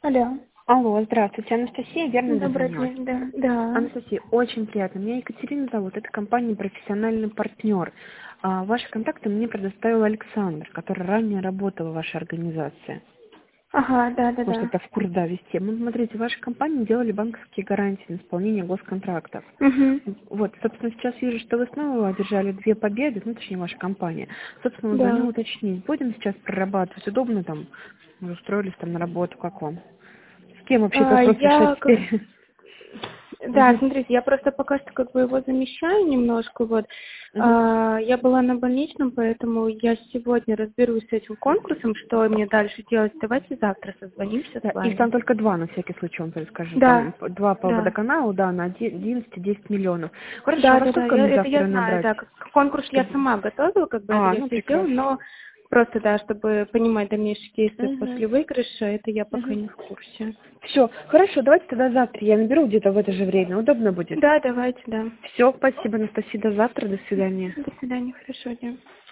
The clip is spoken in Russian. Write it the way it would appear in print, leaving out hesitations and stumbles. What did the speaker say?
Алло. Алло, здравствуйте, Анастасия, верно Добрый дозвонилась? день, да. Да. Анастасия, очень приятно. Меня Екатерина зовут, это компания «Профессиональный партнер». Ваши контакты мне предоставил Александр, который ранее работал в вашей организации. Ага, Может, да. это в курс, да, вести. Ну, смотрите, ваши компании делали банковские гарантии на исполнение госконтрактов. Угу. Вот, собственно, сейчас вижу, что вы снова одержали 2 победы, ну, точнее, ваша компания. Собственно, вот звоню Да. уточнить, будем сейчас прорабатывать, удобно там, вы устроились там на работу, как вам? С кем вообще вопрос решать теперь? Да, Мгм. смотрите, я просто пока что как бы его замещаю немножко, вот. Мгм. Я была на больничном, поэтому я сегодня разберусь с этим конкурсом, что мне дальше делать. Давайте завтра созвонимся Да, с их там вами. только 2, на всякий случай вам скажу. Там Да, 2 по да. водоканалу, да, на 11-10 миллионов. Хорошо, а Да, во да, да, сколько мне это я завтра знаю, набрать? да. Конкурс я Чтобы... сама готовила, как бы это я Ну все сделала, прекрасно. но просто, да, чтобы понимать дальнейшие действия Угу. после выигрыша, это я пока Угу. не в курсе. Все, хорошо, давайте тогда завтра. Я наберу где-то в это же время. Удобно будет? Да, давайте, да. Все, спасибо, Анастасия. До завтра, до свидания. До свидания, хорошего дня.